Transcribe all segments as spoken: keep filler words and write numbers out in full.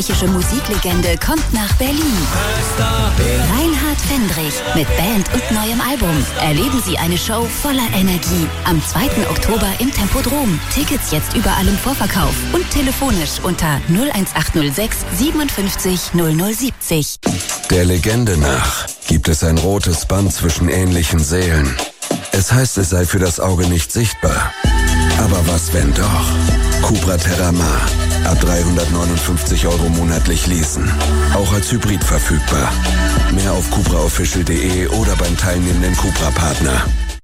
österreichische Musiklegende kommt nach Berlin. Reinhard Fendrich mit Band und neuem Album. Erleben Sie eine Show voller Energie. Am zweiten Oktober im Tempodrom. Tickets jetzt überall im Vorverkauf und telefonisch unter null eins acht null sechs siebenundfünfzig null null siebzig. Der Legende nach gibt es ein rotes Band zwischen ähnlichen Seelen. Es heißt, es sei für das Auge nicht sichtbar. Aber was, wenn doch? Cupra Terramar. Ab dreihundertneunundfünfzig Euro monatlich leasen. Auch als Hybrid verfügbar. Mehr auf cupra official punkt de oder beim teilnehmenden Cupra-Partner.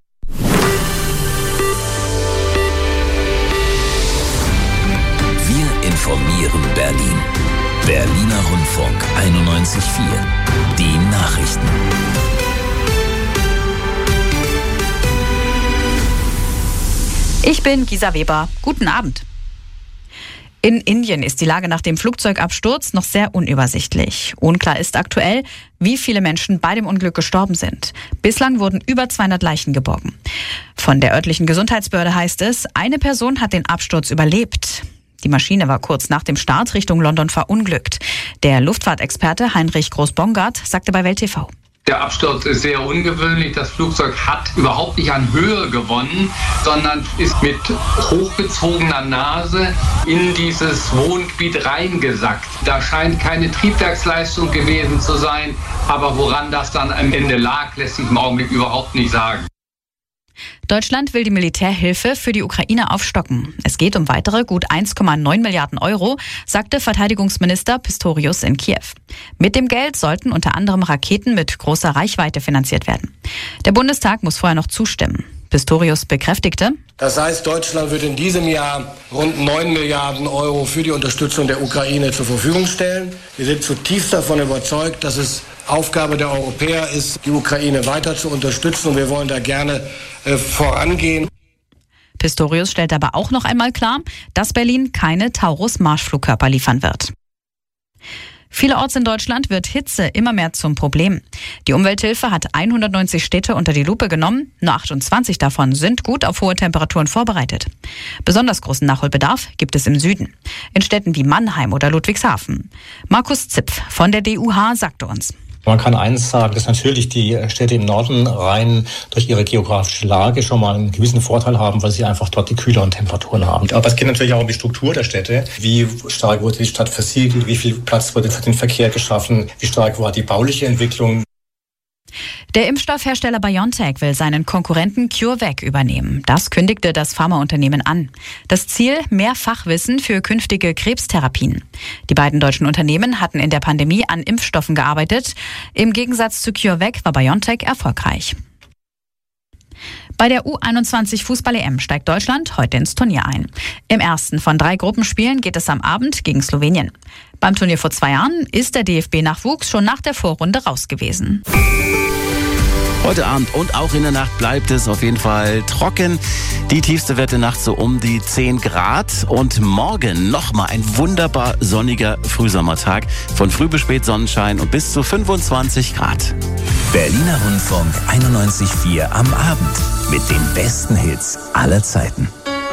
Wir informieren Berlin. Berliner Rundfunk einundneunzig Komma vier. Die Nachrichten. Ich bin Gisa Weber. Guten Abend. In Indien ist die Lage nach dem Flugzeugabsturz noch sehr unübersichtlich. Unklar ist aktuell, wie viele Menschen bei dem Unglück gestorben sind. Bislang wurden über zweihundert Leichen geborgen. Von der örtlichen Gesundheitsbehörde heißt es, eine Person hat den Absturz überlebt. Die Maschine war kurz nach dem Start Richtung London verunglückt. Der Luftfahrtexperte Heinrich Groß-Bongard sagte bei Welt T V. Der Absturz ist sehr ungewöhnlich. Das Flugzeug hat überhaupt nicht an Höhe gewonnen, sondern ist mit hochgezogener Nase in dieses Wohngebiet reingesackt. Da scheint keine Triebwerksleistung gewesen zu sein, aber woran das dann am Ende lag, lässt sich im Augenblick überhaupt nicht sagen. Deutschland will die Militärhilfe für die Ukraine aufstocken. Es geht um weitere gut eins Komma neun Milliarden Euro, sagte Verteidigungsminister Pistorius in Kiew. Mit dem Geld sollten unter anderem Raketen mit großer Reichweite finanziert werden. Der Bundestag muss vorher noch zustimmen. Pistorius bekräftigte: Das heißt, Deutschland wird in diesem Jahr rund neun Milliarden Euro für die Unterstützung der Ukraine zur Verfügung stellen. Wir sind zutiefst davon überzeugt, dass es Aufgabe der Europäer ist, die Ukraine weiter zu unterstützen, und wir wollen da gerne äh, vorangehen. Pistorius stellt aber auch noch einmal klar, dass Berlin keine Taurus-Marschflugkörper liefern wird. Vielerorts in Deutschland wird Hitze immer mehr zum Problem. Die Umwelthilfe hat hundertneunzig Städte unter die Lupe genommen. Nur achtundzwanzig davon sind gut auf hohe Temperaturen vorbereitet. Besonders großen Nachholbedarf gibt es im Süden. In Städten wie Mannheim oder Ludwigshafen. Markus Zipf von der D U H sagte uns: Man kann eins sagen, dass natürlich die Städte im Norden rein durch ihre geografische Lage schon mal einen gewissen Vorteil haben, weil sie einfach dort die kühleren Temperaturen haben. Aber es geht natürlich auch um die Struktur der Städte. Wie stark wurde die Stadt versiegelt? Wie viel Platz wurde für den Verkehr geschaffen? Wie stark war die bauliche Entwicklung? Der Impfstoffhersteller BioNTech will seinen Konkurrenten CureVac übernehmen. Das kündigte das Pharmaunternehmen an. Das Ziel: mehr Fachwissen für künftige Krebstherapien. Die beiden deutschen Unternehmen hatten in der Pandemie an Impfstoffen gearbeitet. Im Gegensatz zu CureVac war BioNTech erfolgreich. Bei der U einundzwanzig Fußball-E M steigt Deutschland heute ins Turnier ein. Im ersten von drei Gruppenspielen geht es am Abend gegen Slowenien. Beim Turnier vor zwei Jahren ist der D F B-Nachwuchs schon nach der Vorrunde raus gewesen. Heute Abend und auch in der Nacht bleibt es auf jeden Fall trocken. Die tiefste Werte nachts so um die zehn Grad. Und morgen nochmal ein wunderbar sonniger Frühsommertag. Von früh bis spät Sonnenschein und bis zu fünfundzwanzig Grad. Berliner Rundfunk einundneunzig Komma vier am Abend mit den besten Hits aller Zeiten.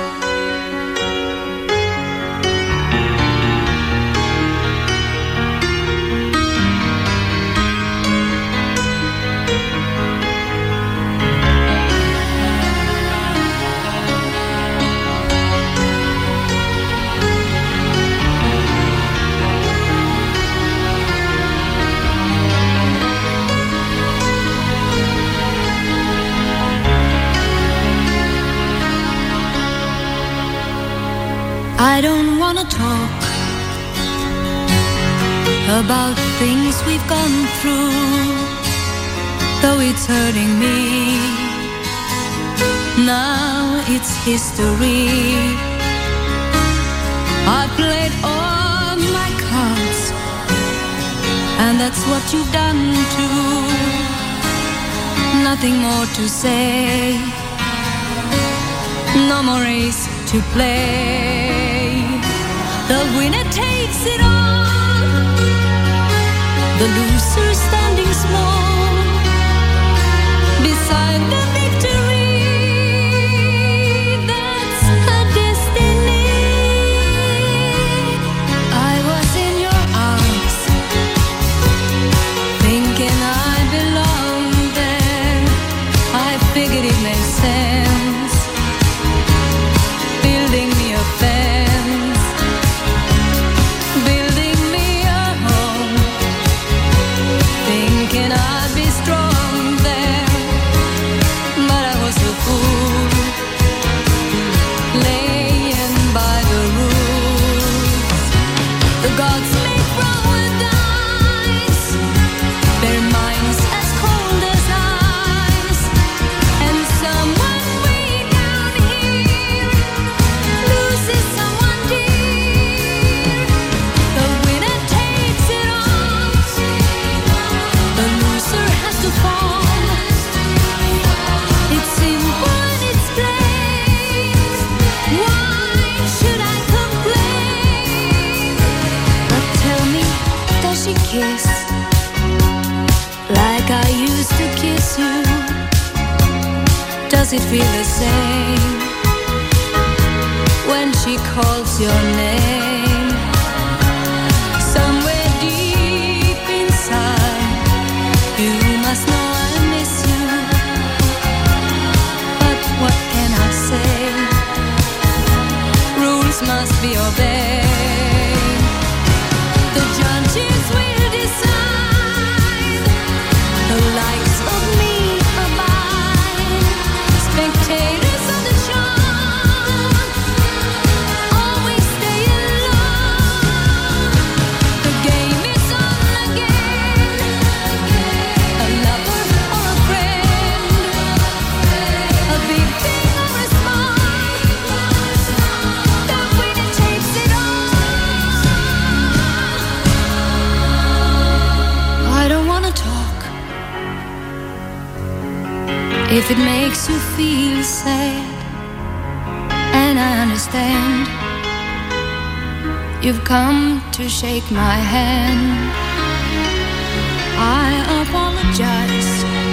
I don't wanna talk about things we've gone through, though it's hurting me. Now it's history. I played all my cards, and that's what you've done too. Nothing more to say, no more race to play. The winner takes it all, the loser standing small beside the victory. That's her destiny. I was in your it feel the same when she calls your name? Somewhere deep inside, you must know I miss you. But what can I say? Rules must be obeyed. The judges will decide the likes of me or mine. Spectators of the charm always stay alone. The game is on again. A lover or a friend, a big thing or a small, the winner takes it all. I don't wanna talk if it makes you feel sad, and I understand. You've come to shake my hand. I apologize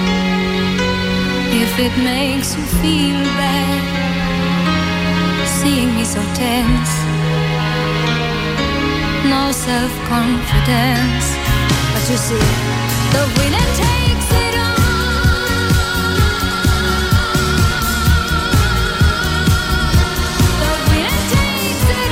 if it makes you feel bad, seeing me so tense, no self-confidence. But you see, the winner takes it all. The winner takes it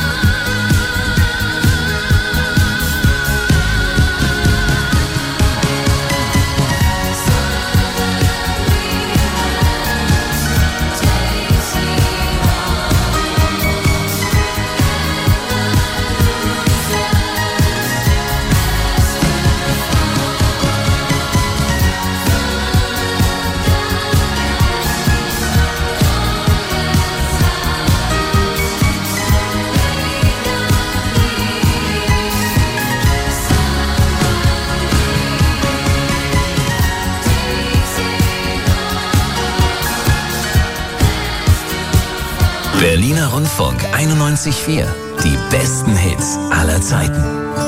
Berliner Rundfunk einundneunzig Komma vier. Die besten Hits aller Zeiten.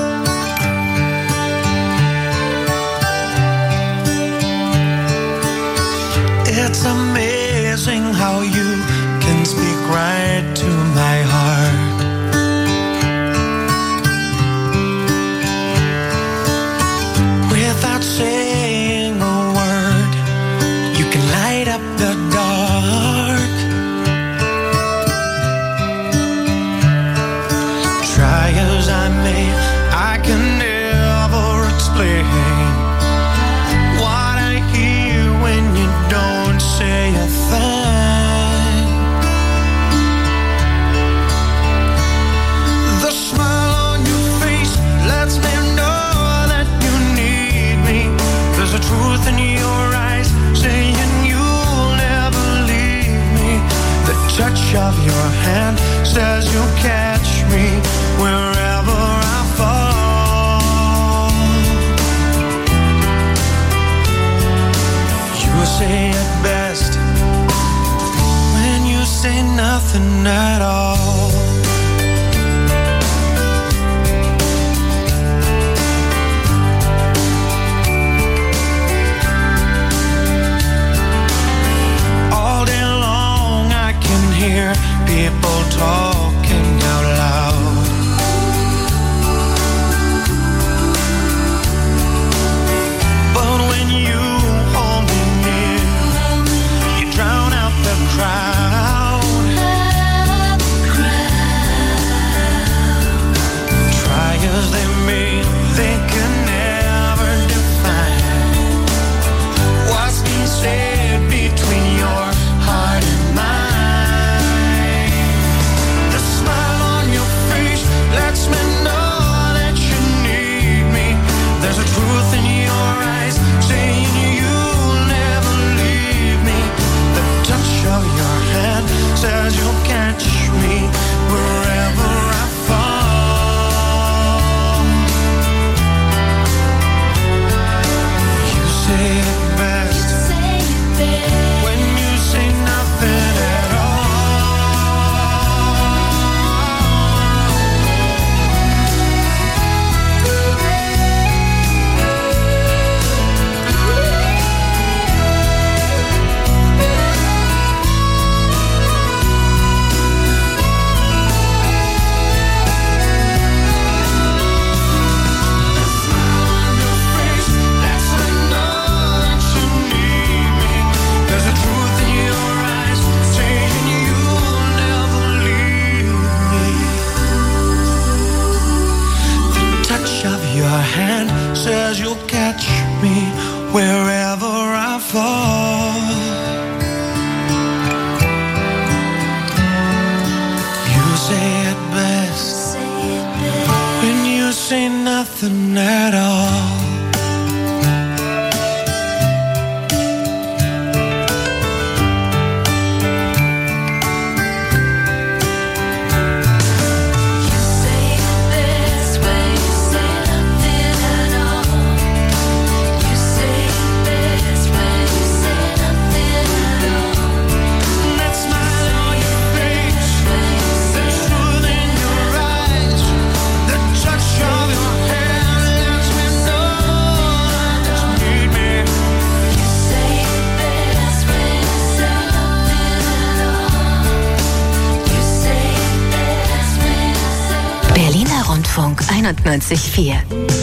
It's amazing how you can speak right to my heart. Without saying a word, you can light up the dark. Try as I may, I can never explain what I hear when you don't say a thing. The smile on your face lets me know that you need me. There's a truth in your eyes saying you'll never leave me. The touch of your hand says you'll catch me wherever I fall. You say it best when you say nothing at all. All day long I can hear people talking out loud. But when you hold me near, you drown out the crowd. say it best when you say nothing at all. Rundfunk einundneunzig Komma vier.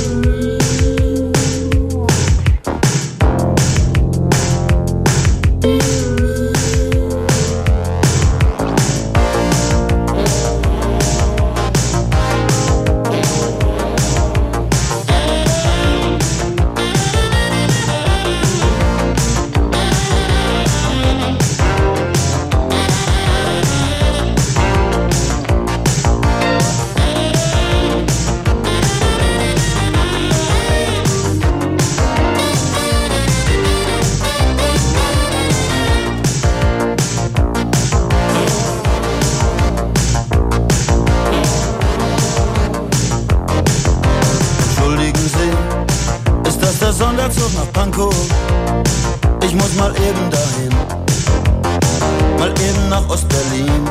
Ich muss mal eben dahin, mal eben nach Ostberlin.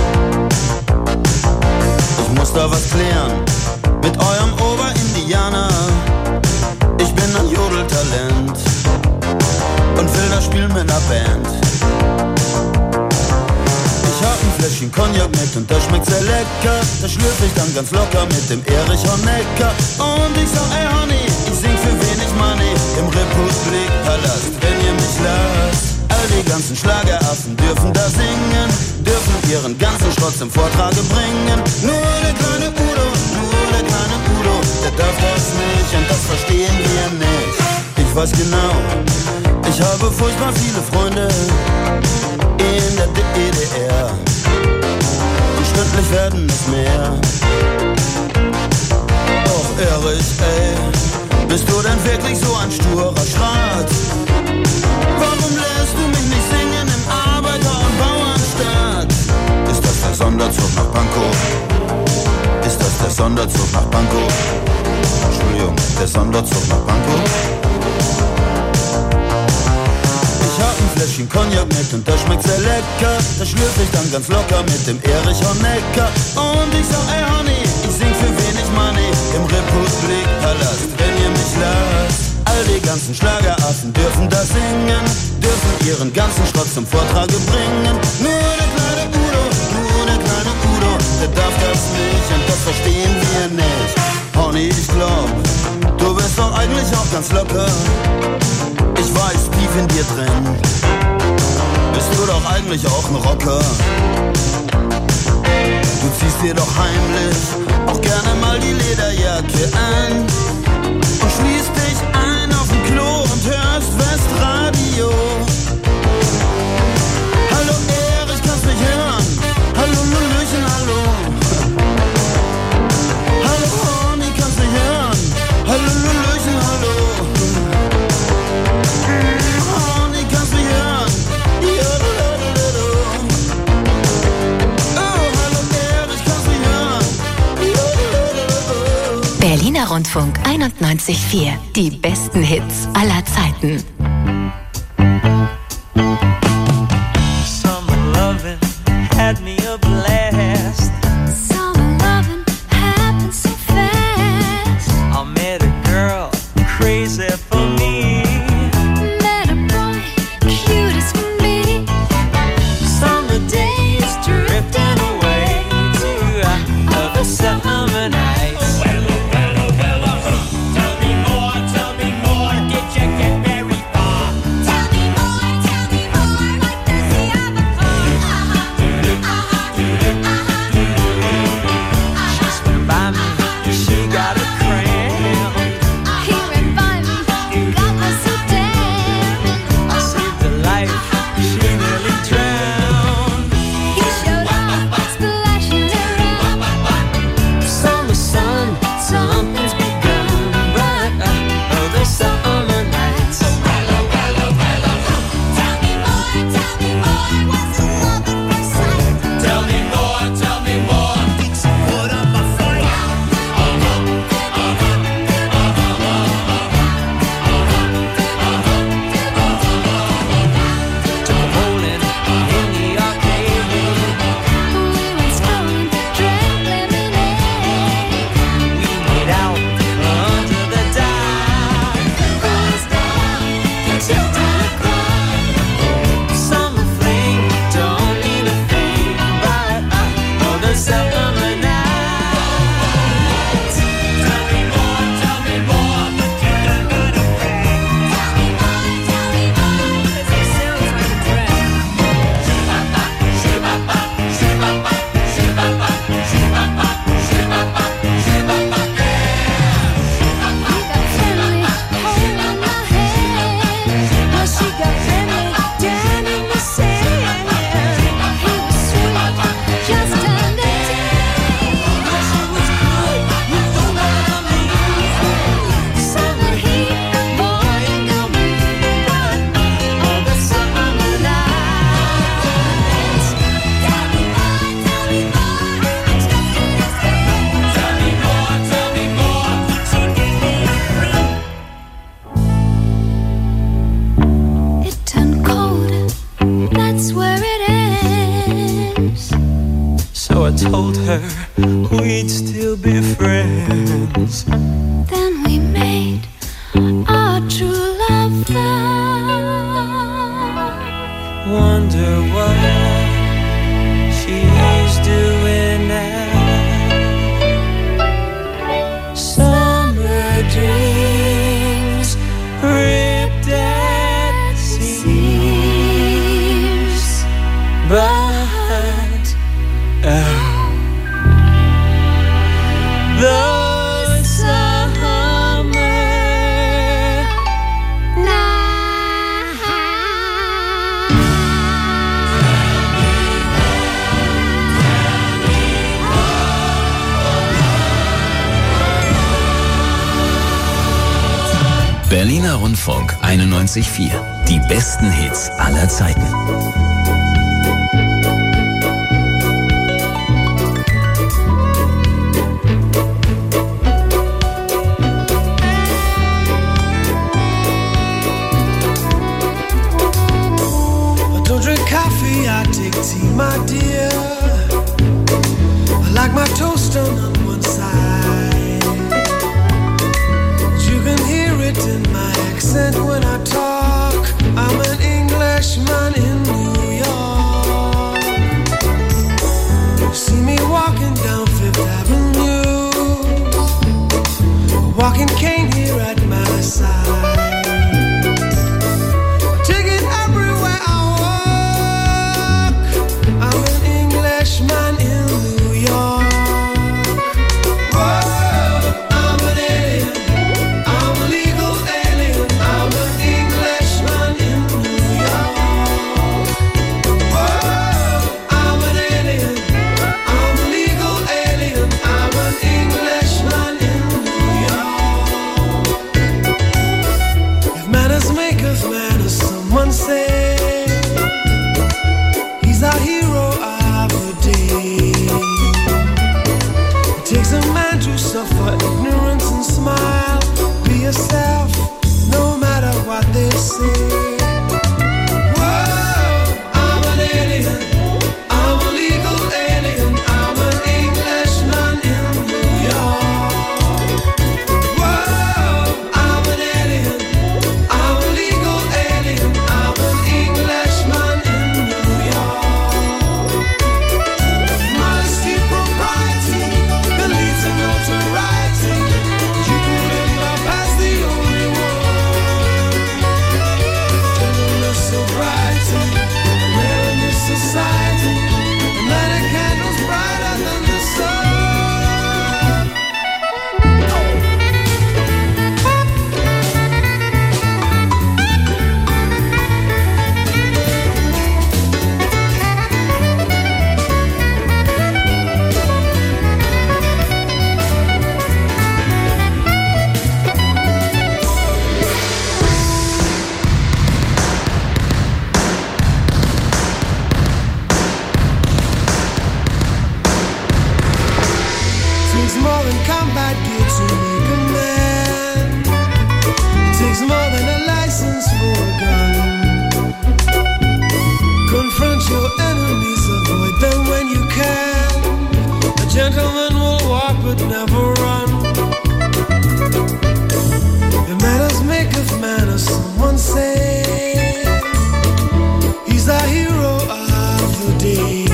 Ich muss da was klären mit eurem Oberindianer. Ich bin ein Jodeltalent und will das spielen mit ner Band. Ich hab ein Fläschchen Cognac mit und das schmeckt sehr lecker. Das schlürf ich dann ganz locker mit dem Erich Honecker. Und ich sag, ey Honey, ich sing für wenig Money im Republikpalast, wenn ihr mich lasst. All die ganzen Schlageraffen dürfen da singen, dürfen ihren ganzen Schrott zum Vortrage bringen. Nur der kleine Udo, nur der kleine Udo, der darf das nicht und das verstehen wir nicht. Ich weiß genau, ich habe furchtbar viele Freunde in der D D R und stündlich werden es mehr. Och Erich, ey, bist du denn wirklich so ein sturer Schrat? Warum lässt du mich nicht singen im Arbeiter- und Bauernstaat? Ist das der Sonderzug nach Pankow? Ist das der Sonderzug nach Pankow? Entschuldigung, der Sonderzug nach Pankow? Ich hab ein Fläschchen Cognac mit und das schmeckt sehr lecker. Das schlürf ich dann ganz locker mit dem Erich Honecker. Und ich sag, ey Honey, ich sing für wenig Money im Republikpalast, wenn ihr mich lasst. All die ganzen Schlageraffen dürfen da singen, dürfen ihren ganzen Schrott zum Vortrage bringen. Nur der kleine Udo, nur der kleine Udo, der darf das nicht und das verstehen wir nicht. Honey, ich glaub, du bist doch eigentlich auch ganz locker. Ich weiß, tief in dir drin bist du doch eigentlich auch ein Rocker. Du ziehst dir doch heimlich auch gerne mal die Lederjacke an und schließt dich ein auf dem Klo und hörst Westradio. Hallo Erich, kannst mich hören? Hallo Lulüchen, hallo. Hallo Horny, kannst mich hören? Hallo Lulüchen, hallo. Horny, kannst mich hören? Oh, hallo Erich, kannst mich hören? Berliner Rundfunk einundneunzig Komma vier. Die besten Hits aller Zeiten. Summer loving had me a blast. Summer loving happened so fast. I met a girl crazy for me. Met a boy cute as can be. Summer days drifting away to other summer nights. Tell me more, tell me more. Did you get very So I told her we'd still be friends. Then we made our true love vow. Wonder what she's doing now. Summer dreams ripped at seams, but oh, the summer night. Berliner Rundfunk einundneunzig Komma vier. Die besten Hits aller Zeiten. I don't drink coffee, I take tea, my dear. I like my toast on one side. You can hear it in my accent when I talk. I'm an Englishman in New York. You see me walking down Fifth Avenue, a walking cane here at my side. I take it everywhere I walk. I'm an Englishman in New York. Whoa, I'm an alien. I'm a legal alien. I'm an Englishman in New York. Whoa, I'm an alien. I'm a legal alien. I'm an Englishman in New York. If manners maketh manners, someone say, he's our hero of the day. It takes a man to suffer ignorance and smile. Be yourself, no matter what they say. Whoa, I'm an alien. I'm a legal alien. I'm an Englishman in New York. Whoa, I'm an alien. I'm a legal alien. I'm an Englishman in New York. Modesty, propriety, can lead to notoriety. You can live life as the only one. Gentleness, sobriety, rare in this society. And light a candles brighter than the sun. Takes more than combat gear to make a man. Takes more than a license for a gun. Confront your enemies, avoid them when you can. A gentleman will walk but never run. If manners maketh manners, someone say, he's the hero of the day.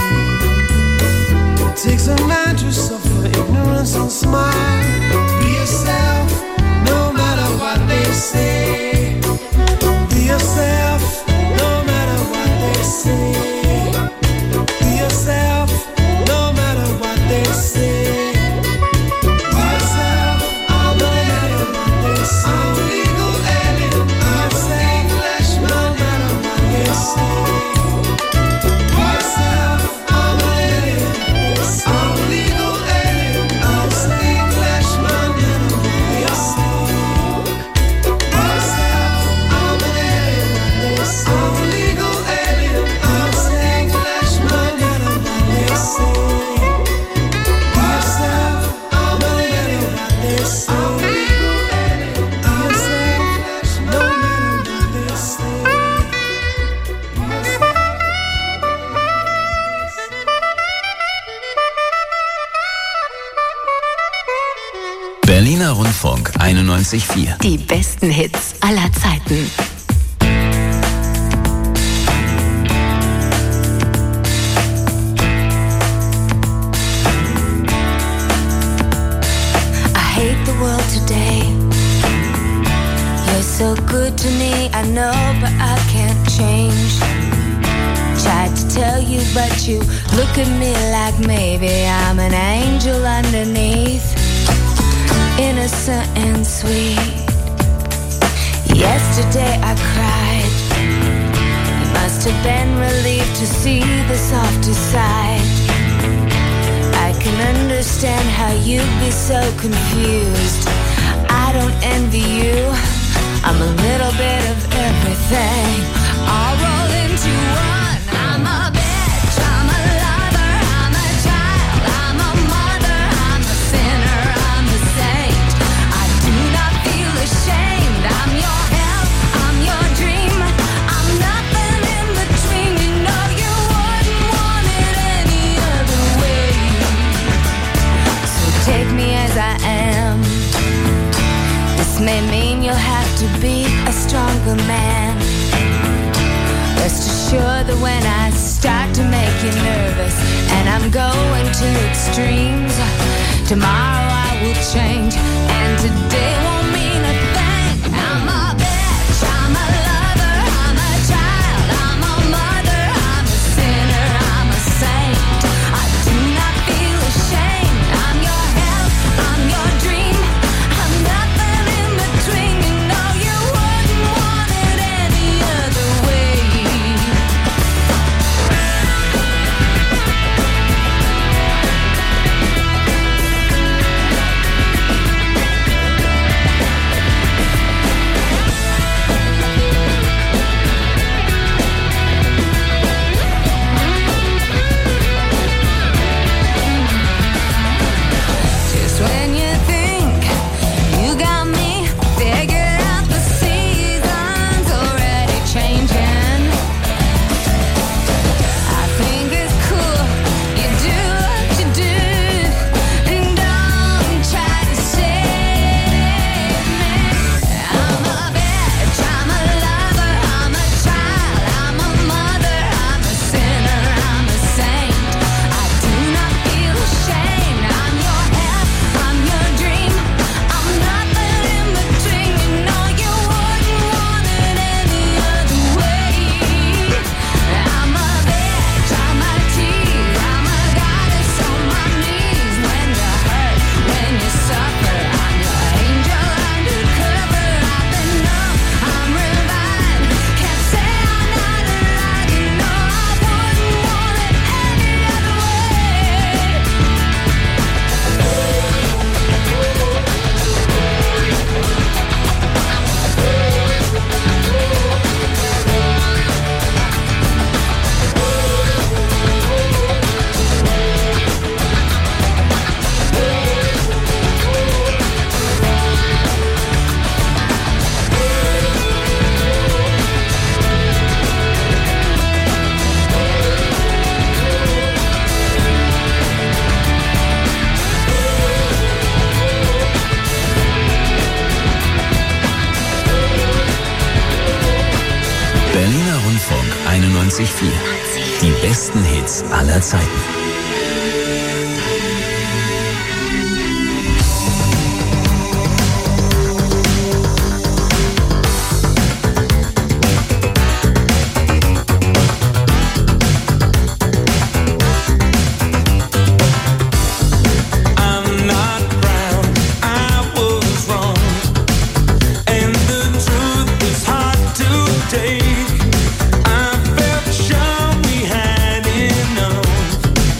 It takes a man to suffer ignorance and smile. Be yourself, no matter what they say. Be yourself, no matter what they say. Be yourself, no matter what they say. Be yourself, no matter what they say. I'm a legal alien. I'm an Englishman, no matter what they say. Be yourself, I'm an alien. I'm a legal alien. I'm an Englishman in New York. Berliner Rundfunk einundneunzig Komma vier. Die besten Hits aller Zeiten. I hate the world today. You're so good to me, I know, but I can't change. Tried to tell you, but you look at me like maybe I'm an angel underneath. Innocent and sweet. Yesterday I cried. You must have been relieved to see the softer side. I can understand how you'd be so confused. I don't envy you. I'm a little bit of everything. I'll roll into one. I'm a bitch, I'm a lover, I'm a child, I'm a mother, I'm a sinner, I'm a saint. I do not feel ashamed. I'm your hell, I'm your dream. I'm nothing in between. You know you wouldn't want it any other way. So take me as I am. This may mean you'll have to be a stronger man. Rest assured that when I start to make you nervous and I'm going to extremes, tomorrow I will change and today won't mean a thing. I'm a bitch, I'm a lover, I'm a child, I'm a mother, I'm a sinner, I'm a saint. I do not feel ashamed. I'm your hell, I'm your dream. I'm nothing in between. You know you wouldn't want it any other way. Just when you think you got me figured out, the season's already changing. I think it's cool you do what you do, and don't try to save me. I'm a bitch, I'm a lover, I'm a child, I'm a mother, I'm a sinner, I'm a saint. I do not feel ashamed. I'm your hell, I'm your dream. I'm nothing in between. You know you wouldn't want it any other way. I'm a bitch, I'm a tease, I'm a goddess on my knees. When you hurt, when you suffer, I'm your angel undercover. I've been numb, I'm revived. Can't say I'm not alive. You know I wouldn't want it any other way. Berliner Rundfunk einundneunzig Komma vier. Die besten Hits aller Zeiten. I'm not proud, I was wrong, and the truth is hard to take. I felt sure we had enough.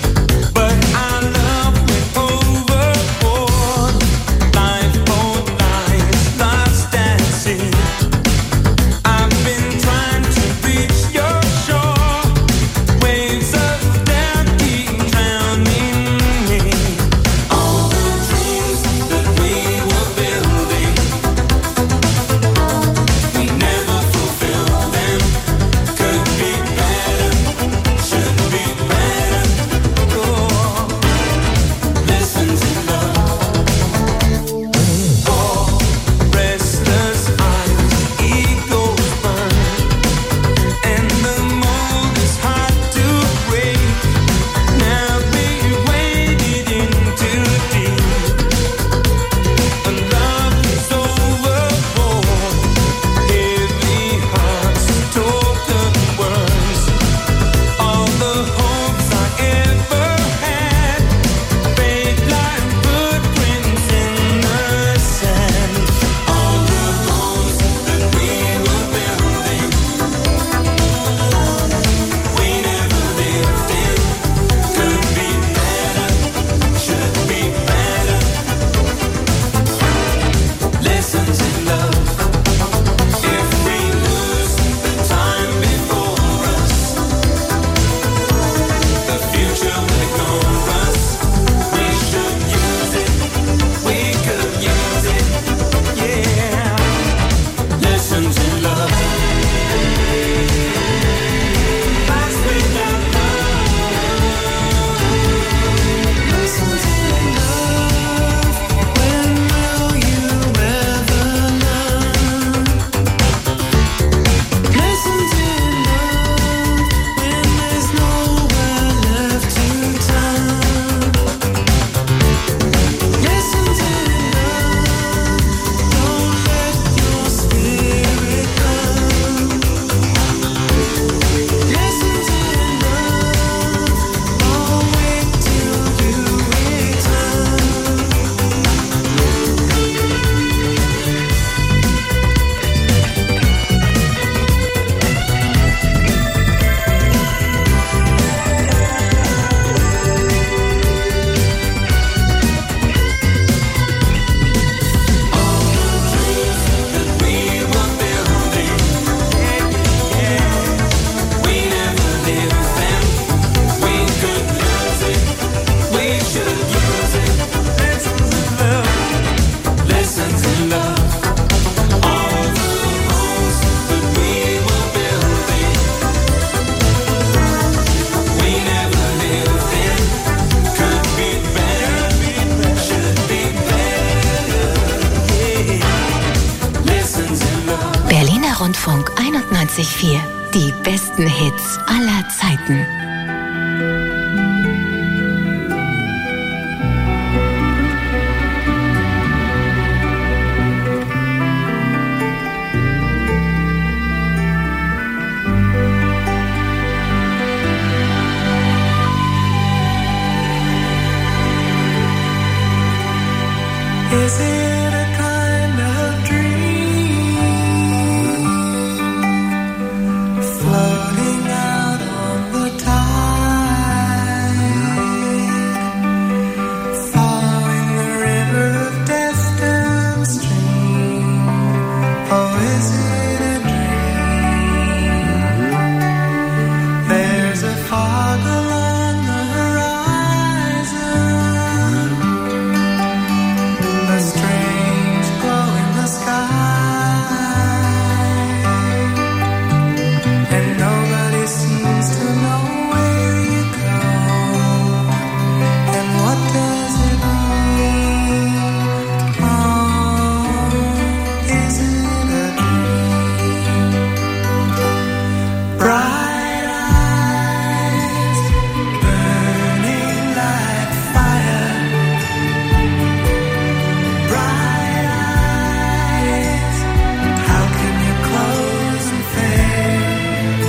Rundfunk einundneunzig Komma vier. Die besten Hits aller Zeiten. Is it a kind of dream floating out on the tide, following the river of distant stream? Oh, is it a dream? There's a fog along the horizon, a strange glow in the sky, and nobody seems to know where you go. And what does it mean? Oh, is it a dream? Bright eyes burning like fire. Bright eyes, how can you close and fade?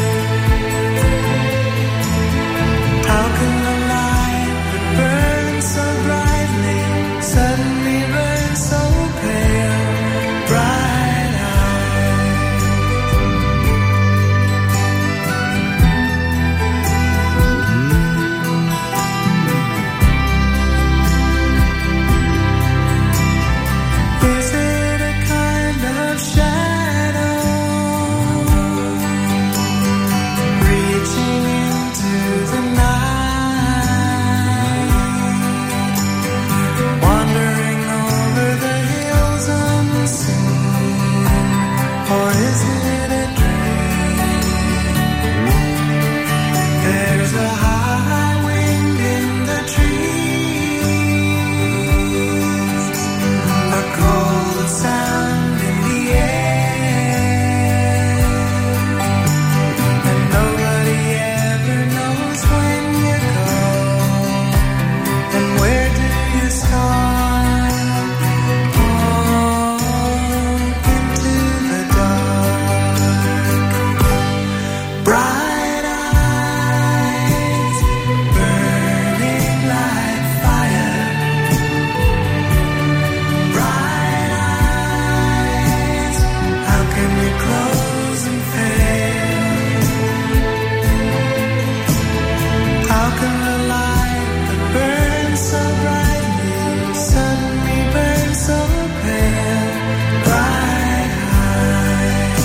How can the light that burns so brightly suddenly burn so pale? Bright eyes. Is it a kind of shadow reaching into the night, wandering over the hills unseen? Or is it a dream? There's a high wind in the trees, a cold sound in the air, and nobody ever knows when you go, and where do you start? Oh, into the dark. Bright eyes burning like fire. Bright eyes, how can we close and fail? How can the light that burns so brightly suddenly burn so pale? Bright eyes,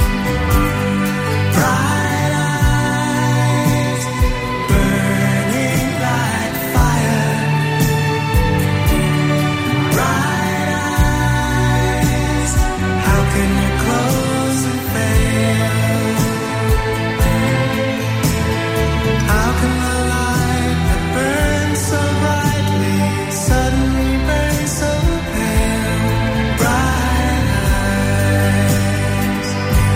bright eyes burning like fire. Bright eyes, how can you close and fail? How can the light that burns so brightly suddenly burn so pale? Bright eyes.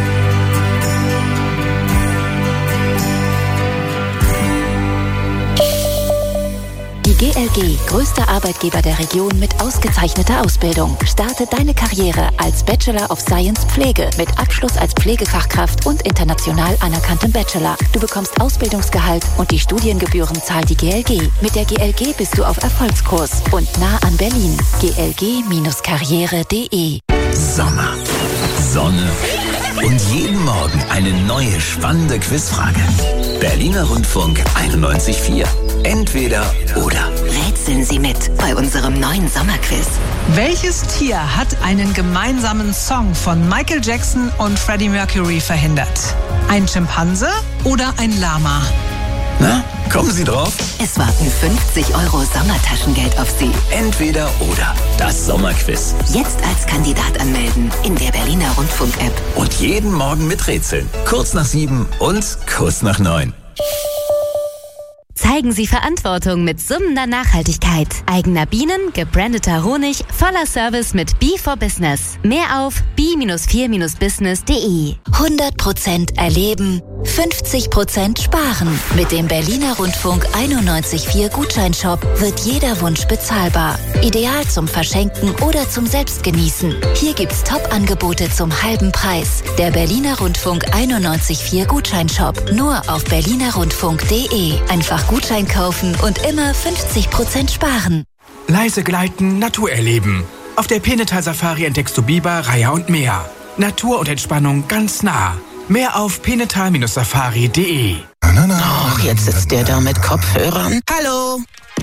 Die G L G, größter Arbeitgeber der Region mit ausgezeichneter Ausbildung. Starte deine Karriere als Bachelor of Science Pflege mit Abschluss als Pflegefachkraft und international anerkanntem Bachelor. Du bekommst Ausbildungsgehalt und die Studiengebühren zahlt die G L G. Mit der G L G bist du auf Erfolgskurs und nah an Berlin. G L G Karriere punkt de. Sommer, Sonne und jeden Morgen eine neue spannende Quizfrage. Berliner Rundfunk einundneunzig Komma vier. Entweder oder. Rätseln Sie mit bei unserem neuen Sommerquiz. Welches Tier hat einen gemeinsamen Song von Michael Jackson und Freddie Mercury verhindert? Ein Schimpanse oder ein Lama? Na, kommen Sie drauf? Es warten fünfzig Euro Sommertaschengeld auf Sie. Entweder oder. Das Sommerquiz. Jetzt als Kandidat anmelden in der Berliner Rundfunk-App. Und jeden Morgen mit Rätseln. Kurz nach sieben und kurz nach neun. Zeit Zeigen Sie Verantwortung mit summender Nachhaltigkeit. Eigener Bienen, gebrandeter Honig, voller Service mit Bee for Business. Mehr auf bee vier business punkt de. hundert Prozent erleben, fünfzig Prozent sparen. Mit dem Berliner Rundfunk einundneunzig Komma vier Gutscheinshop wird jeder Wunsch bezahlbar. Ideal zum Verschenken oder zum Selbstgenießen. Hier gibt's Top-Angebote zum halben Preis. Der Berliner Rundfunk einundneunzig Komma vier Gutscheinshop. Nur auf berliner rundfunk punkt de. Einfach Gutschein kaufen und immer fünfzig Prozent sparen. Leise gleiten, Natur erleben. Auf der Penetal Safari entdeckst du Biber, Reiher und mehr. Natur und Entspannung ganz nah. Mehr auf penetal Safari punkt de. Och, jetzt sitzt der da mit Kopfhörern. Hallo?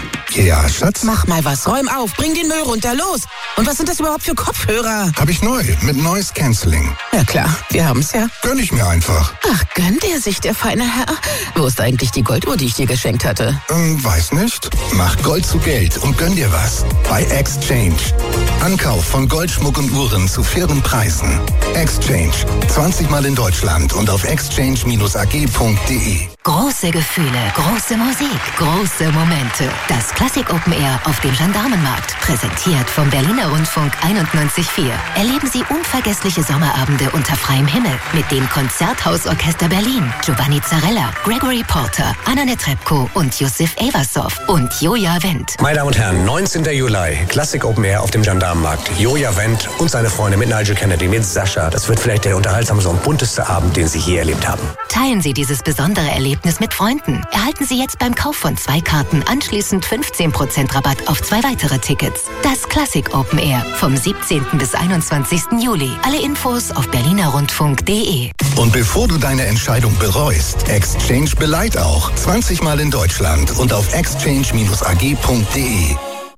Ja, Schatz? Mach mal was, räum auf, bring den Müll runter, los. Und was sind das überhaupt für Kopfhörer? Hab ich neu, mit Noise Cancelling. Ja klar, wir haben's ja. Gönn ich mir einfach. Ach, gönnt er sich, der feine Herr. Wo ist eigentlich die Golduhr, die ich dir geschenkt hatte? Ähm, weiß nicht. Mach Gold zu Geld und gönn dir was. Bei Exchange. Ankauf von Goldschmuck und Uhren zu fairen Preisen. Exchange. zwanzig Mal in Deutschland und auf exchange a g punkt de. Große Gefühle, große Musik, große Momente. Das Classic Open Air auf dem Gendarmenmarkt. Präsentiert vom Berliner Rundfunk einundneunzig Komma vier. Erleben Sie unvergessliche Sommerabende unter freiem Himmel mit dem Konzerthausorchester Berlin, Giovanni Zarella, Gregory Porter, Anna Netrebko und Yusuf Eversov und Joja Wendt. Meine Damen und Herren, neunzehnten Juli, Classic Open Air auf dem Gendarmenmarkt. Joja Wendt und seine Freunde mit Nigel Kennedy, mit Sascha. Das wird vielleicht der unterhaltsamste und bunteste Abend, den Sie je erlebt haben. Teilen Sie dieses besondere Erlebnis mit Freunden. Erhalten Sie jetzt beim Kauf von zwei Karten anschließend fünfzehn Prozent Rabatt auf zwei weitere Tickets. Das Classic Open Air vom siebzehnten bis einundzwanzigsten Juli. Alle Infos auf berliner rundfunk punkt de. Und bevor du deine Entscheidung bereust, Exchange beleiht auch. zwanzig Mal in Deutschland und auf exchange a g punkt de.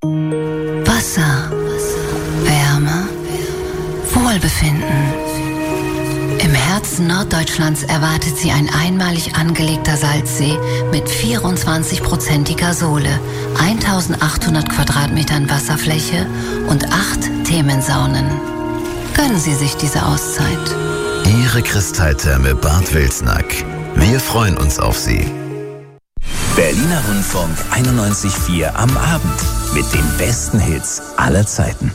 Wasser, Wärme, Wohlbefinden. Im Herzen Norddeutschlands erwartet Sie ein einmalig angelegter Salzsee mit vierundzwanzig-prozentiger Sohle, eintausendachthundert Quadratmetern Wasserfläche und acht Themensaunen. Gönnen Sie sich diese Auszeit. Ihre Kristalltherme Bad Wilsnack. Wir freuen uns auf Sie. Berliner Rundfunk einundneunzig Komma vier am Abend mit den besten Hits aller Zeiten.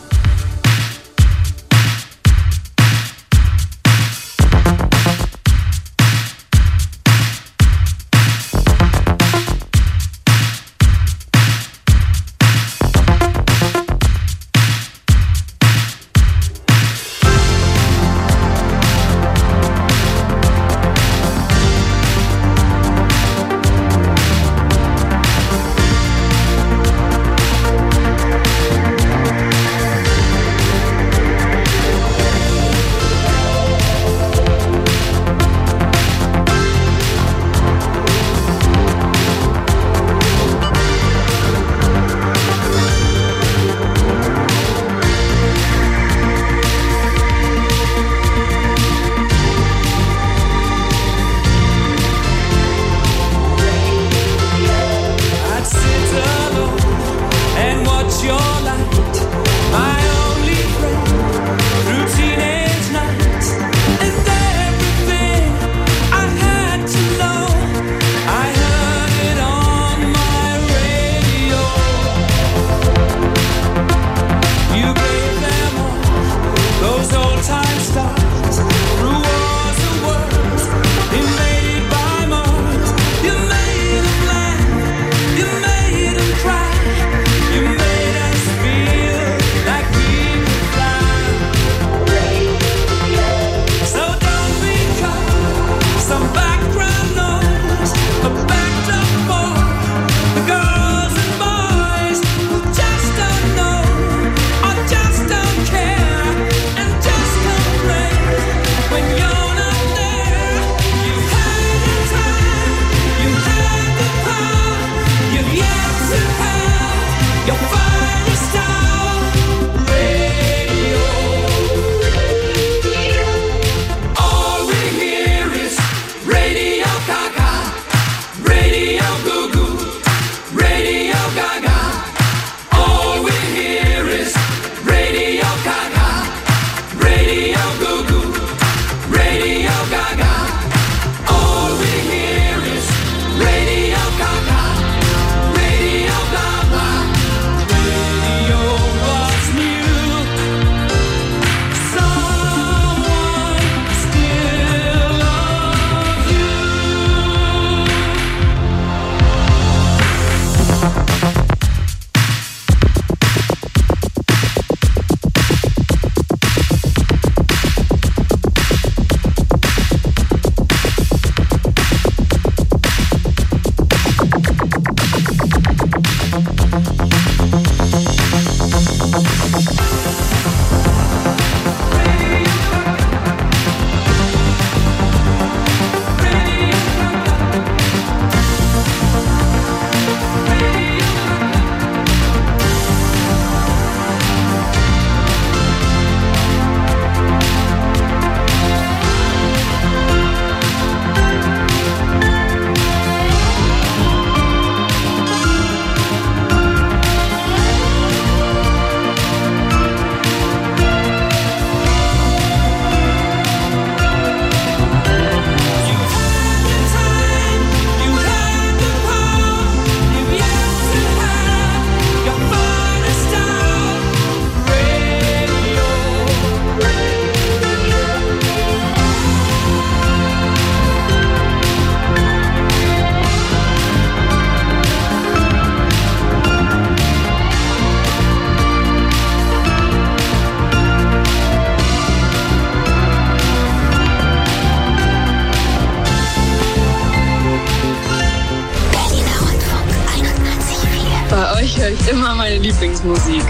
immer meine Lieblingsmusik.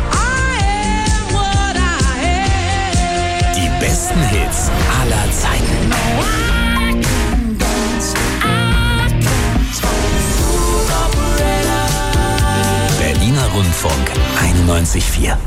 Die besten Hits aller Zeiten. Berliner Rundfunk einundneunzig Komma vier.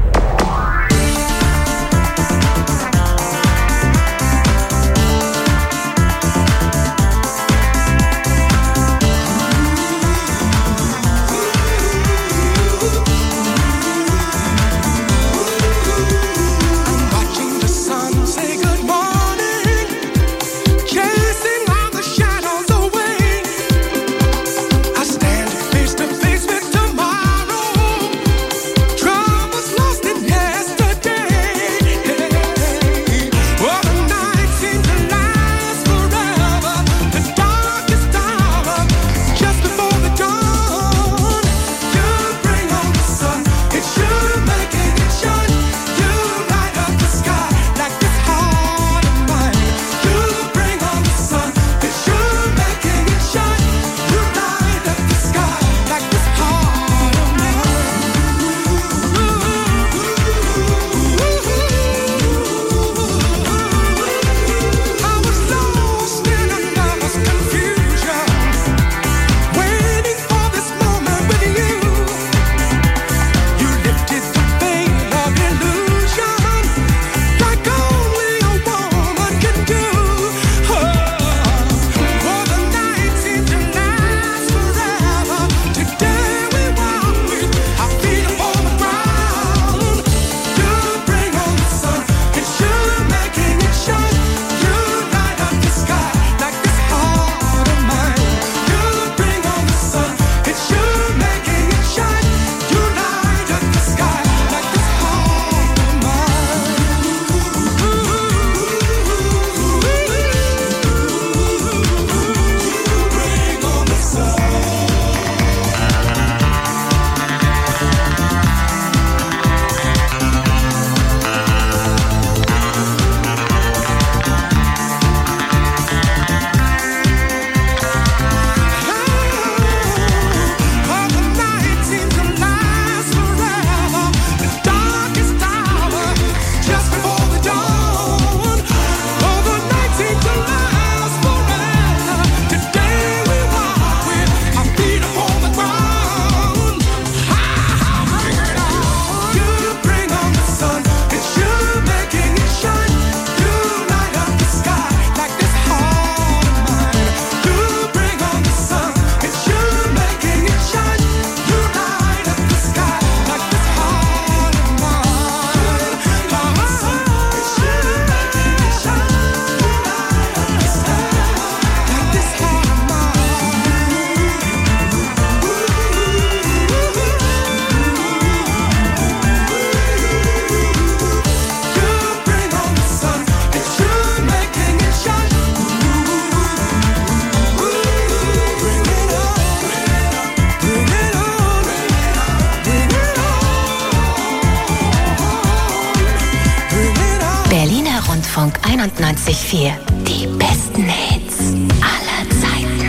einundneunzig Komma vier. Die besten Hits aller Zeiten.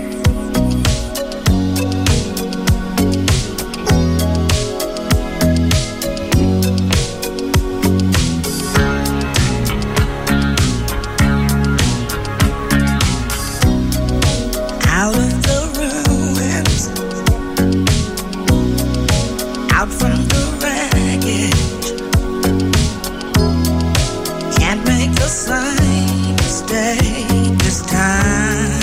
Out of the ruins, out from the wreckage, can't make the same mistake this time.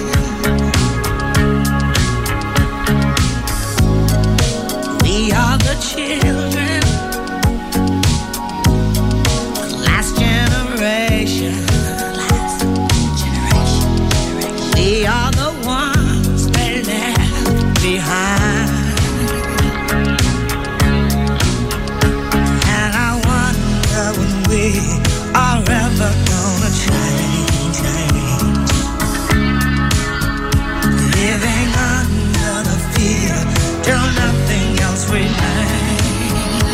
We are the children, the last generation. We are the ones they left behind. And I wonder when we are ever gonna change, change. Living under the fear till nothing else remains.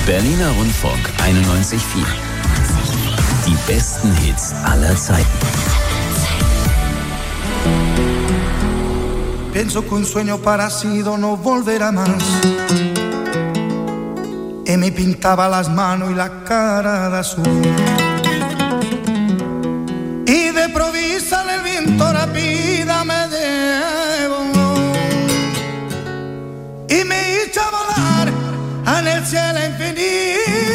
Berliner Rundfunk einundneunzig Komma vier. Die besten Hits aller Zeiten. Pienso que un sueño parecido no volverá más. Y me pintaba las manos y la cara de azul. Y de provisa el viento rápida me llevó. Y me hizo volar en el cielo infinito.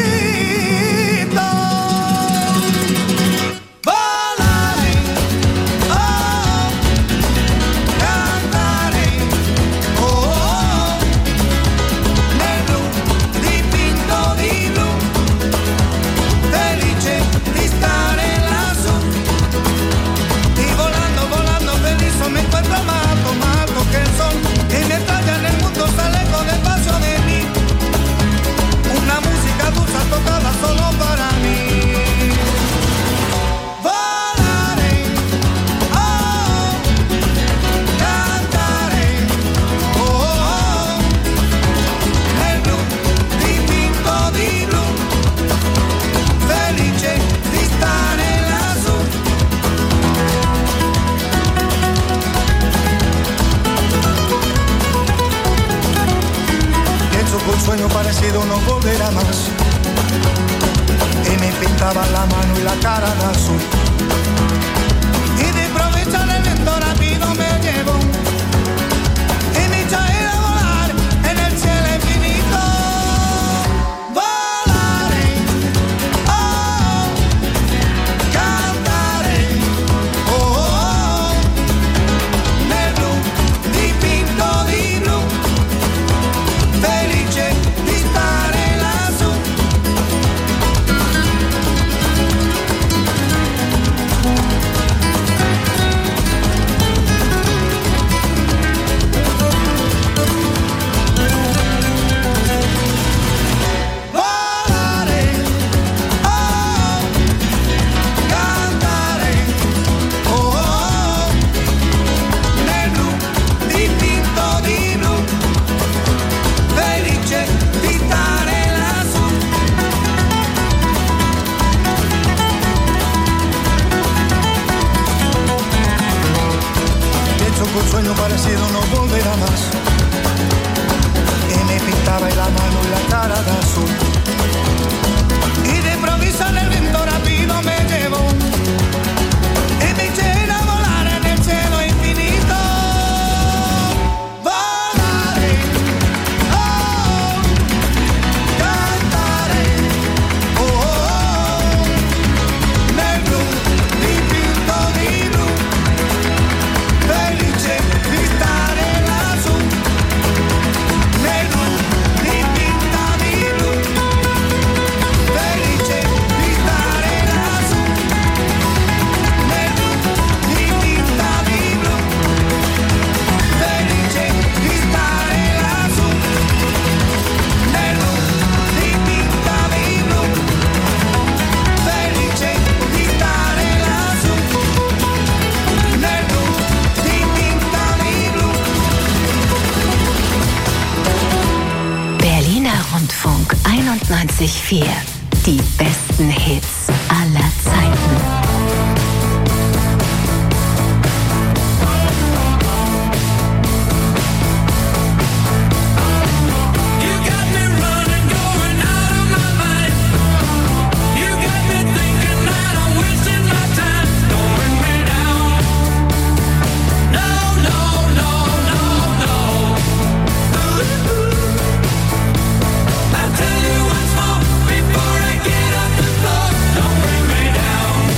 Tocada solo para mí. Volaré, oh, cantaré, oh, oh, nel blu dipinto di blu, felice di stare lassù. Pienso que un sueño parecido no volverá más. Y me pintaba la mano y la cara de azul. Y de improviso el viento rápido me llevó. Y me hizo ir a volar en el cielo infinito. Volaré, oh, cantaré, oh, oh, nel blu dipinto di blu, felice di stare lassù. Un sueño parecido no volverá más. Y me pintaba la mano y la cara de azul. Y de improviso el viento rápido me llevó. Y me eché a volar en el cielo infinito. Volaré, oh, cantaré, oh, oh, nel blu dipinto di blu, felice di stare lassù, nel blu dipinta di blu, felice di stare lassù, nel blu dipinta di blu, felice di stare lassù, nel blu dipinta di blu, felice di stare lassù, nel blu dipinta di blu. Berliner Rundfunk einundneunzig Komma vier. Die besten Hits aller Zeiten. I'll tell you once more before I get off the floor. Don't bring me down.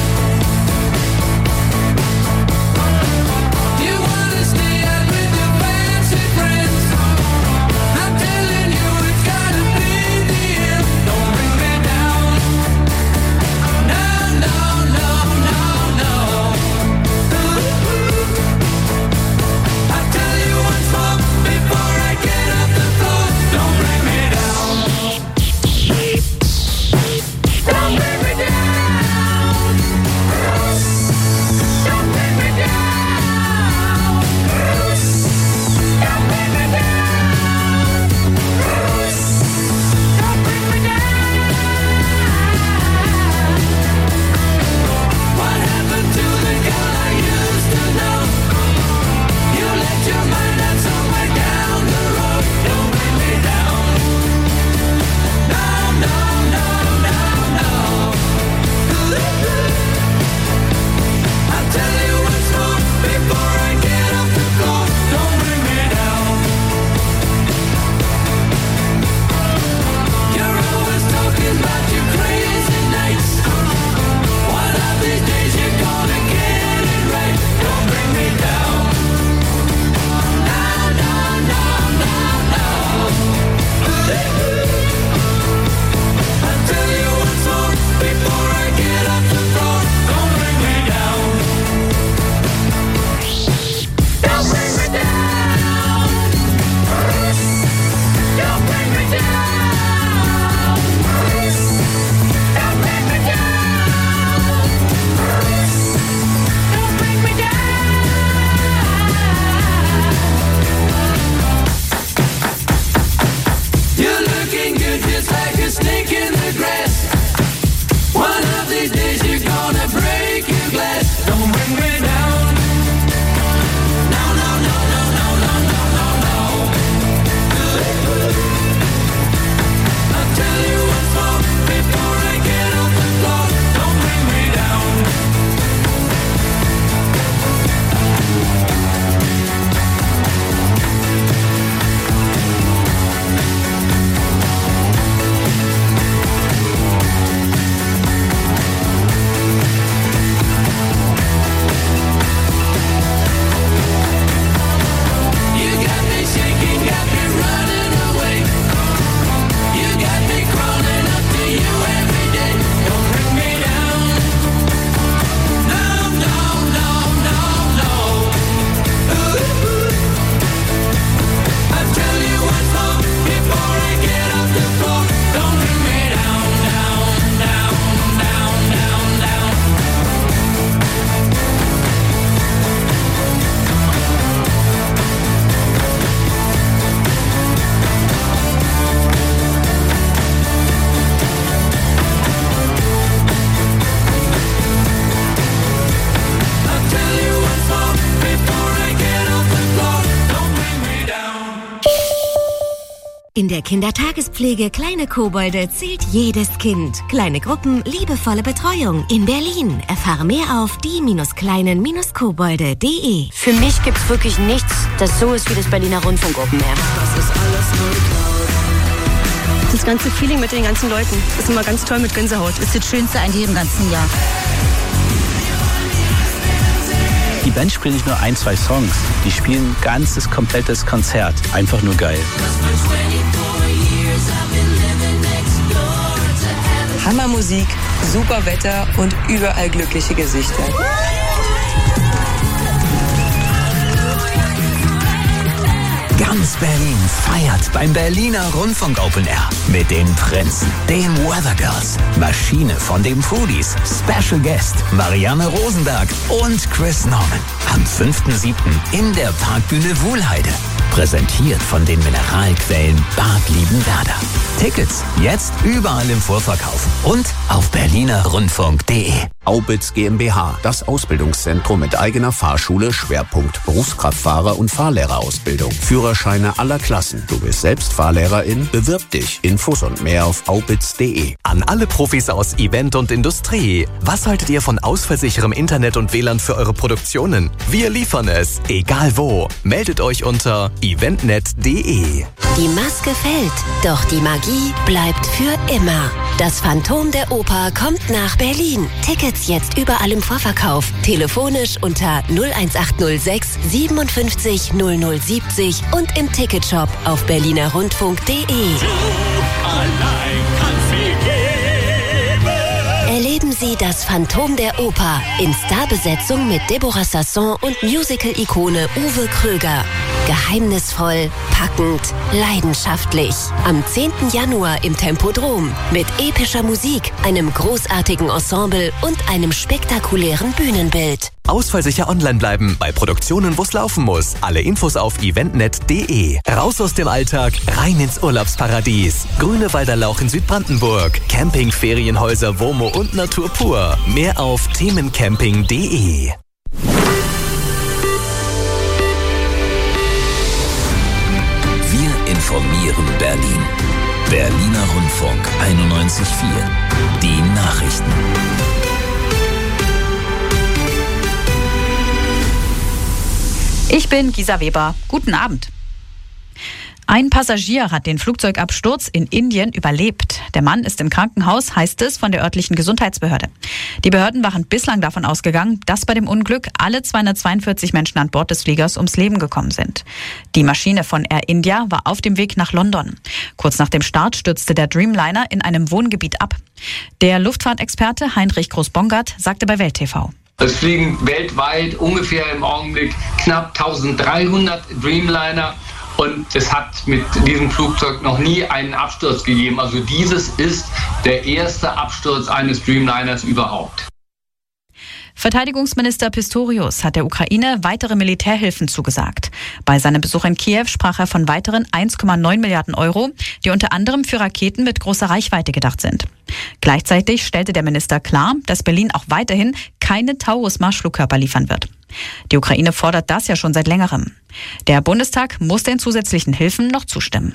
In der Kindertagespflege Kleine Kobolde zählt jedes Kind. Kleine Gruppen, liebevolle Betreuung in Berlin. Erfahre mehr auf die Kleinen Kobolde punkt de. Für mich gibt's wirklich nichts, das so ist wie das Berliner Rundfunk Open Air. Das ist alles nur Cloud. Das ganze Feeling mit den ganzen Leuten ist immer ganz toll mit Gänsehaut. Ist das Schönste an jedem ganzen Jahr. Die Band spielt nicht nur ein, zwei Songs, die spielen ein ganzes, komplettes Konzert. Einfach nur geil. Hammermusik, super Wetter und überall glückliche Gesichter. Ganz Berlin feiert beim Berliner Rundfunk Open Air mit den Prinzen, den Weather Girls, Maschine von den Foodies, Special Guest Marianne Rosenberg und Chris Norman. Am fünften siebten in der Parkbühne Wuhlheide. Präsentiert von den Mineralquellen Bad Liebenwerda. Tickets jetzt überall im Vorverkauf und auf berliner rundfunk punkt de. Aubitz GmbH, das Ausbildungszentrum mit eigener Fahrschule, Schwerpunkt Berufskraftfahrer und Fahrlehrerausbildung. Führerscheine aller Klassen. Du bist selbst Fahrlehrerin? Bewirb dich. Infos und mehr auf aubitz punkt de. An alle Profis aus Event und Industrie. Was haltet ihr von ausfallsicherem Internet und W L A N für eure Produktionen? Wir liefern es, egal wo. Meldet euch unter eventnet punkt de. Die Maske fällt, doch die Magie bleibt für immer. Das Phantom der Oper kommt nach Berlin. Tickets jetzt überall im Vorverkauf. Telefonisch unter null eins acht null sechs siebenundfünfzig null null siebzig und im Ticketshop auf berliner rundfunk punkt de. Erleben Sie das Phantom der Oper in Starbesetzung mit Deborah Sasson und Musical-Ikone Uwe Kröger. Geheimnisvoll, packend, leidenschaftlich. Am zehnten Januar im Tempodrom mit epischer Musik, einem großartigen Ensemble und einem spektakulären Bühnenbild. Ausfallsicher online bleiben bei Produktionen, wo's laufen muss. Alle Infos auf eventnet punkt de. Raus aus dem Alltag, rein ins Urlaubsparadies. Grünewalder Lauch in Südbrandenburg. Camping, Ferienhäuser, Womo und Natur pur. Mehr auf themencamping punkt de. Wir informieren Berlin. Berliner Rundfunk einundneunzig Komma vier. Die Nachrichten. Ich bin Gisa Weber. Guten Abend. Ein Passagier hat den Flugzeugabsturz in Indien überlebt. Der Mann ist im Krankenhaus, heißt es von der örtlichen Gesundheitsbehörde. Die Behörden waren bislang davon ausgegangen, dass bei dem Unglück alle zweihundertzweiundvierzig Menschen an Bord des Fliegers ums Leben gekommen sind. Die Maschine von Air India war auf dem Weg nach London. Kurz nach dem Start stürzte der Dreamliner in einem Wohngebiet ab. Der Luftfahrtexperte Heinrich Groß-Bongard sagte bei Welt T V. Es fliegen weltweit ungefähr im Augenblick knapp dreizehnhundert Dreamliner und es hat mit diesem Flugzeug noch nie einen Absturz gegeben. Also dieses ist der erste Absturz eines Dreamliners überhaupt. Verteidigungsminister Pistorius hat der Ukraine weitere Militärhilfen zugesagt. Bei seinem Besuch in Kiew sprach er von weiteren eins Komma neun Milliarden Euro, die unter anderem für Raketen mit großer Reichweite gedacht sind. Gleichzeitig stellte der Minister klar, dass Berlin auch weiterhin keine Taurus-Marschflugkörper liefern wird. Die Ukraine fordert das ja schon seit längerem. Der Bundestag muss den zusätzlichen Hilfen noch zustimmen.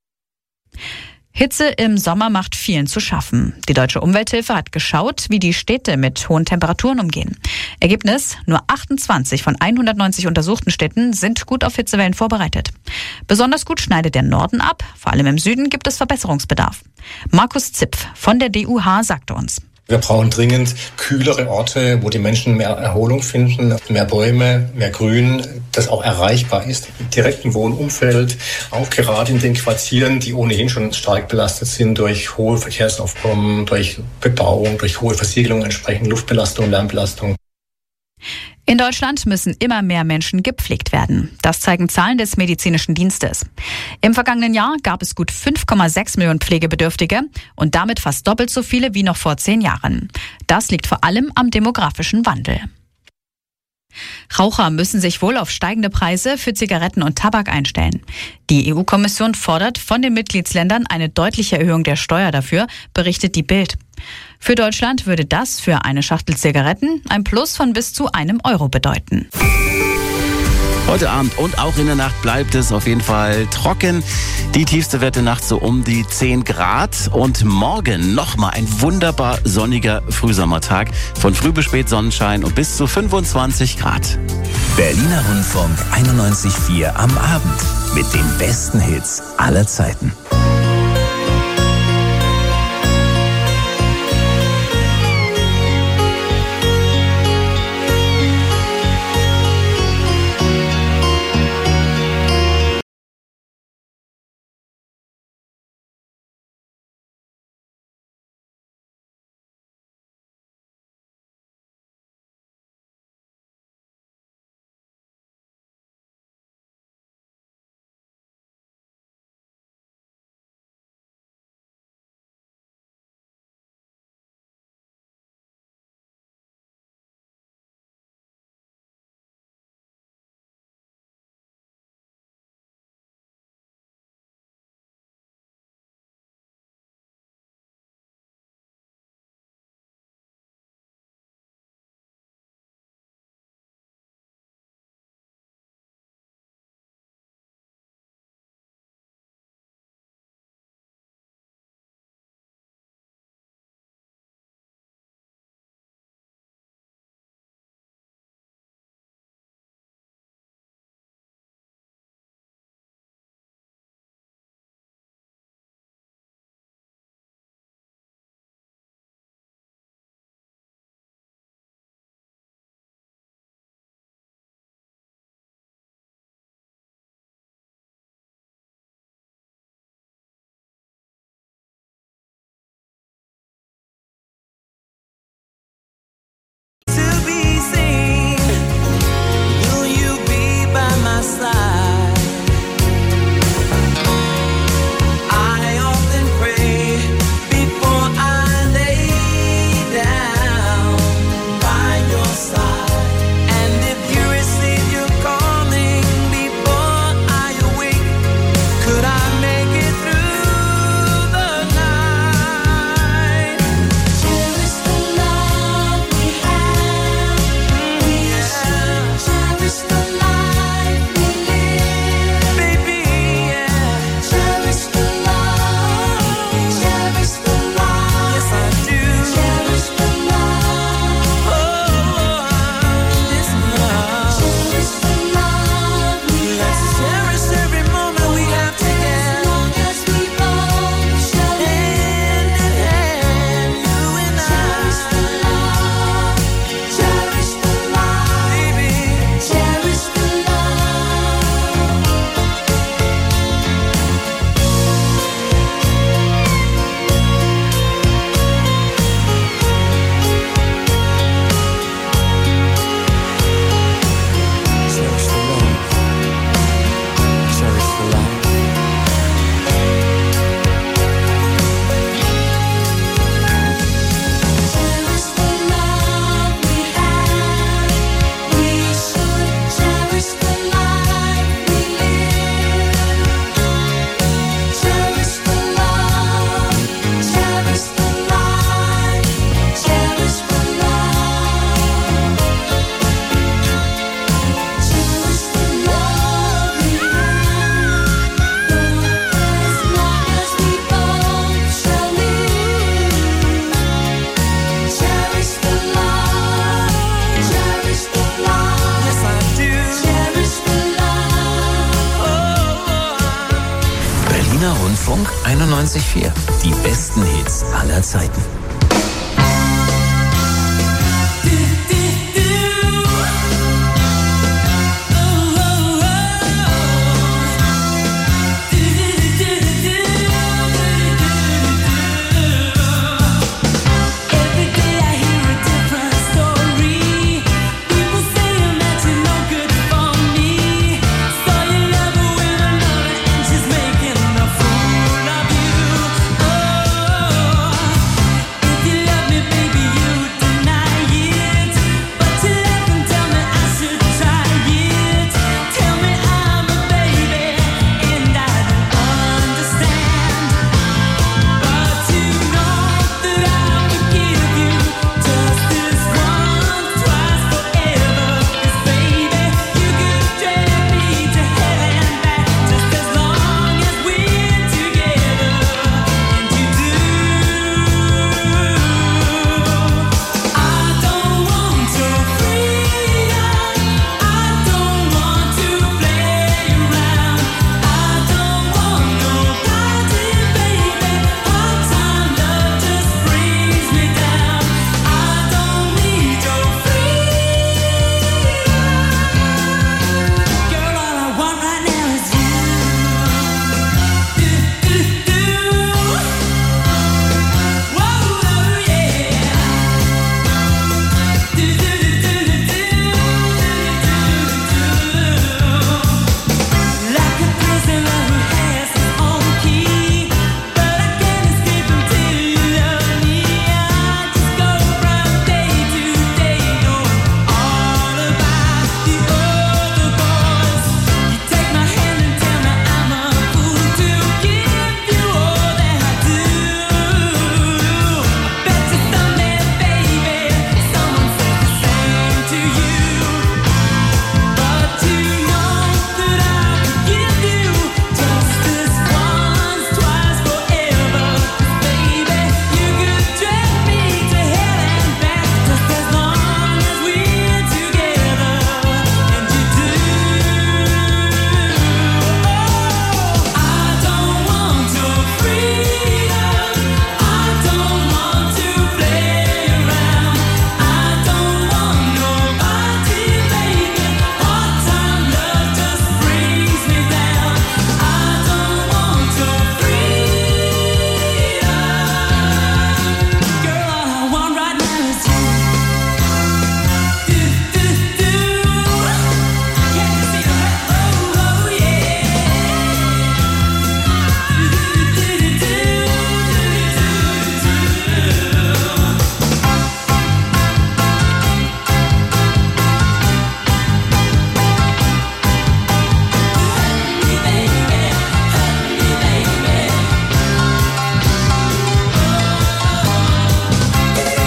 Hitze im Sommer macht vielen zu schaffen. Die Deutsche Umwelthilfe hat geschaut, wie die Städte mit hohen Temperaturen umgehen. Ergebnis: Nur achtundzwanzig von hundertneunzig untersuchten Städten sind gut auf Hitzewellen vorbereitet. Besonders gut schneidet der Norden ab. Vor allem im Süden gibt es Verbesserungsbedarf. Markus Zipf von der D U H sagte uns: Wir brauchen dringend kühlere Orte, wo die Menschen mehr Erholung finden, mehr Bäume, mehr Grün, das auch erreichbar ist im direkten Wohnumfeld, auch gerade in den Quartieren, die ohnehin schon stark belastet sind durch hohe Verkehrsaufkommen, durch Bebauung, durch hohe Versiegelung, entsprechend Luftbelastung, Lärmbelastung. In Deutschland müssen immer mehr Menschen gepflegt werden. Das zeigen Zahlen des Medizinischen Dienstes. Im vergangenen Jahr gab es gut fünf Komma sechs Millionen Pflegebedürftige und damit fast doppelt so viele wie noch vor zehn Jahren. Das liegt vor allem am demografischen Wandel. Raucher müssen sich wohl auf steigende Preise für Zigaretten und Tabak einstellen. Die E U-Kommission fordert von den Mitgliedsländern eine deutliche Erhöhung der Steuer dafür, berichtet die Bild. Für Deutschland würde das für eine Schachtel Zigaretten ein Plus von bis zu einem Euro bedeuten. Heute Abend und auch in der Nacht bleibt es auf jeden Fall trocken. Die tiefste Werte nachts so um die zehn Grad. Und morgen nochmal ein wunderbar sonniger Frühsommertag. Von früh bis spät Sonnenschein und bis zu fünfundzwanzig Grad. Berliner Rundfunk einundneunzig Komma vier am Abend mit den besten Hits aller Zeiten. Rundfunk einundneunzig Komma vier. Die besten Hits aller Zeiten.